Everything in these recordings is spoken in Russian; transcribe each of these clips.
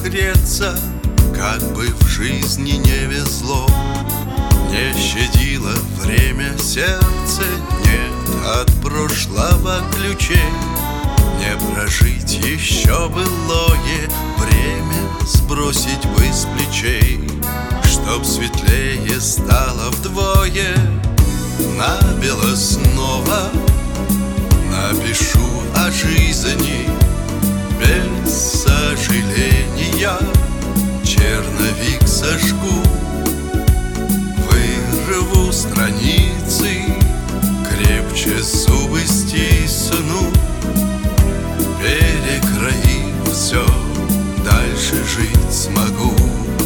греться, как бы в жизни не везло. Не щадило время сердце, нет от прошлого ключей. Не прожить еще былое время, сбросить бы с плечей, чтоб светлее стало вдвое. Набело снова напишу о жизни без сожаления, черновик сожгу, вырву страницы, крепче зубы стисну, перекроив все, дальше жить смогу.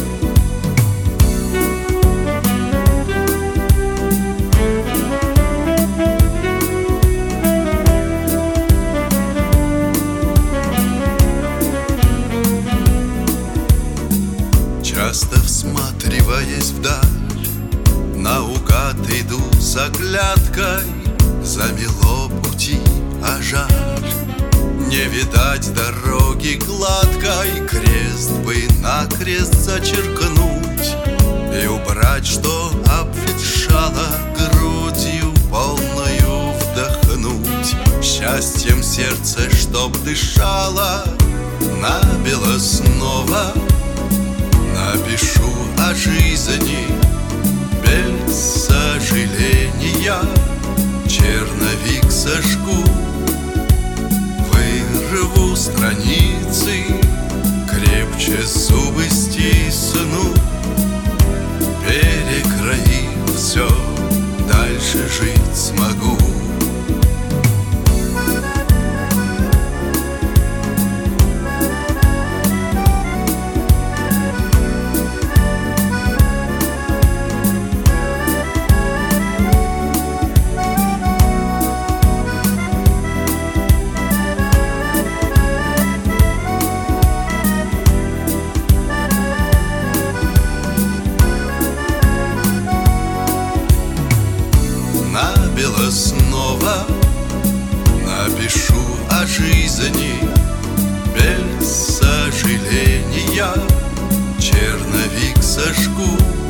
Часто всматриваясь вдаль, наугад иду с оглядкой. Замело пути, а жаль, не видать дороги гладкой. Крест бы накрест зачеркнуть и убрать, что обветшало, грудью полною вдохнуть. Счастьем сердце, чтоб дышало, набело снова напишу о жизни без сожаления, черновик сожгу, вырву страницы, крепче зубы стисну, перекроив все, дальше жить смогу. Набело снова напишу о жизни без сожаления, черновик сожгу,